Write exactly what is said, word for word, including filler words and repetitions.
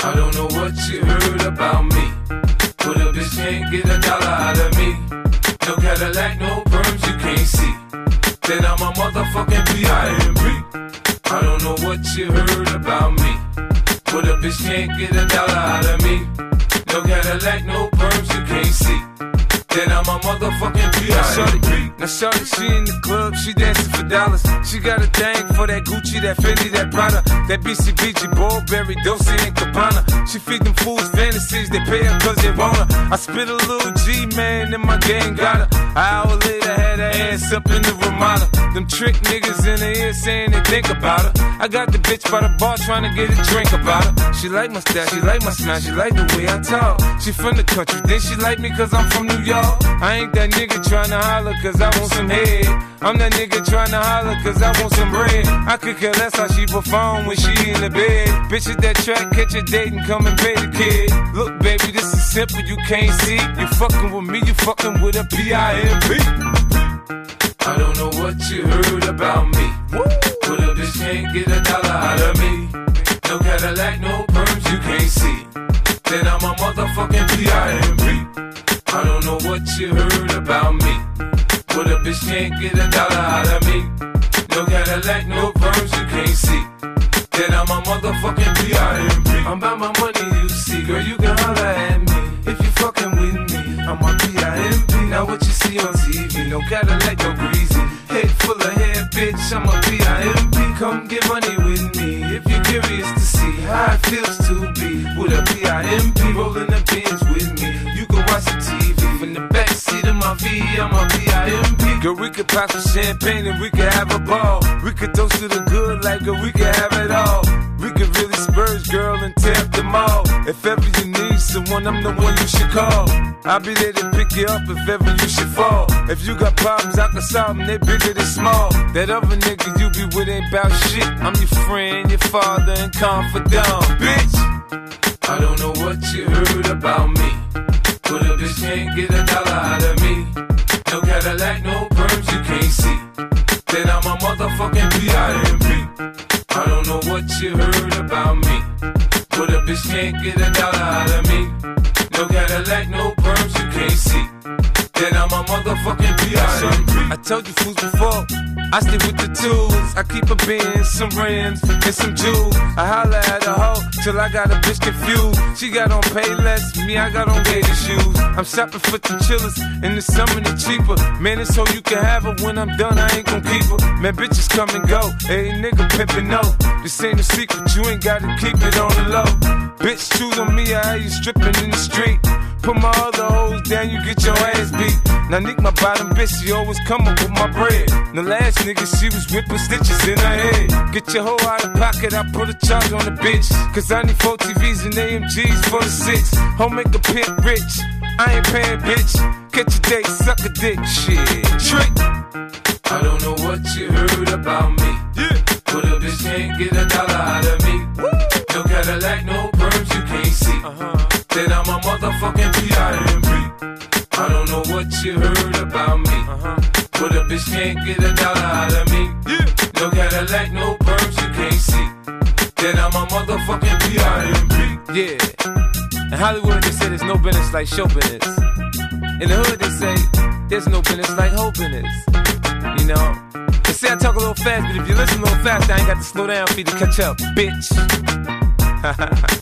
I don't know what you heard about me, but a bitch can't get a dollar out of me. No Cadillac, no perms you can't see. Then I'm a motherfucking P I M P. I don't know what you heard about me, but a bitch can't get a dollar out of me. No Cadillac, no perms you can't see. Then I'm a motherfucking P I M P. Now shorty, she in the club, she dancing for dollars. She got a thing for that Gucci, that Fendi, that Prada, that B C B G, Burberry, Dolce and Gabbana. She feed them fools fantasies, they pay her cause they want her. I spit a little G, man, and my gang got her. An hour later, had her ass up in the Ramada. Them trick niggas in the ear saying they think about her. I got the bitch by the bar trying to get a drink about her. She like my style, she like my smile, she like the way I talk. She from the country, then she like me cause I'm from New York. I ain't that nigga tryna holler cause I want some head. I'm that nigga tryna holler cause I want some bread. I could care less how she perform when she in the bed. Bitch at that track, catch a date and come and pay the kid. Look baby, this is simple, you can't see. You fucking with me, you fucking with a P I M P. I don't know what you heard about me, but a bitch can't get a dollar out of me. No Cadillac, no perms you can't see. Then I'm a motherfucking P I M P. I don't know what you heard about me, but a bitch can't get a dollar out of me. No Cadillac, no perms you can't see. Then I'm a motherfucking P I M P. I'm about my money, you see, girl, you can holler at me if you fucking with me. I'm a P I M P. Now what you see on T V, no Cadillac, no greasy. Head full of hair, bitch, I'm a P I M P. Come get money with me if you're curious to see how it feels to be with a P I M P. Rolling the bins with me, you can watch the T V from the backseat of my V, I'm a P I M P. Girl, we could pop some champagne and we could have a ball. We could toast to the good like girl, we could have it all. We could really spurge, girl, and tear up the mall. If ever you need someone, I'm the one you should call. I'll be there to pick you up if ever you should fall. If you got problems, I can solve them, they bigger than small. That other nigga you be with ain't bout shit. I'm your friend, your father, and confidant, bitch. I don't know what you heard about me, but a bitch can't get a dollar out of me. No Cadillac, no perms you can't see. Then I'm a motherfucking P I M P. I don't know what you heard about me, but a bitch can't get a dollar out of me. No Cadillac, no perms you can't see. Then I'm a motherfucking P I M P. I told you fools before, I stick with the tools. I keep a Benz, some rims, and some jewels. I holla at a hoe till I got a bitch confused. She got on Payless, me I got on gator shoes. I'm shopping for the chillers, in the summer they cheaper. Man, it's so you can have her. When I'm done, I ain't gon' keep her. Man, bitches come and go. Hey, nigga pimpin' no. This ain't a secret, you ain't gotta keep it on the low. Bitch, choose on me, I have you stripping in the street. Put my other hoes down, you get your ass beat. Now Nick, my bottom bitch, she always come up with my bread. The last nigga, she was whipping stitches in her head. Get your hoe out of pocket, I put a charge on the bitch. Cause I need four T Vs and A M Gs for the six. Home make a pimp rich, I ain't paying bitch. Catch a date, suck a dick, shit. Trick. I don't know what you heard about me, Yeah. but a bitch can't get a dollar out of me. Woo. No Cadillac, no perms you can't see. Uh-huh. Then I'm a motherfucking P I M P. I don't know what you heard about me, Uh-huh. but a bitch can't get a dollar out of me. Yeah. No Cadillac, no perms you can't see. Then I'm a motherfucking P I M P. Yeah. In Hollywood, they say there's no business like show business. In the hood, they say there's no business like hoe business. You know? They say I talk a little fast, but if you listen a little fast, I ain't got to slow down for you to catch up, bitch.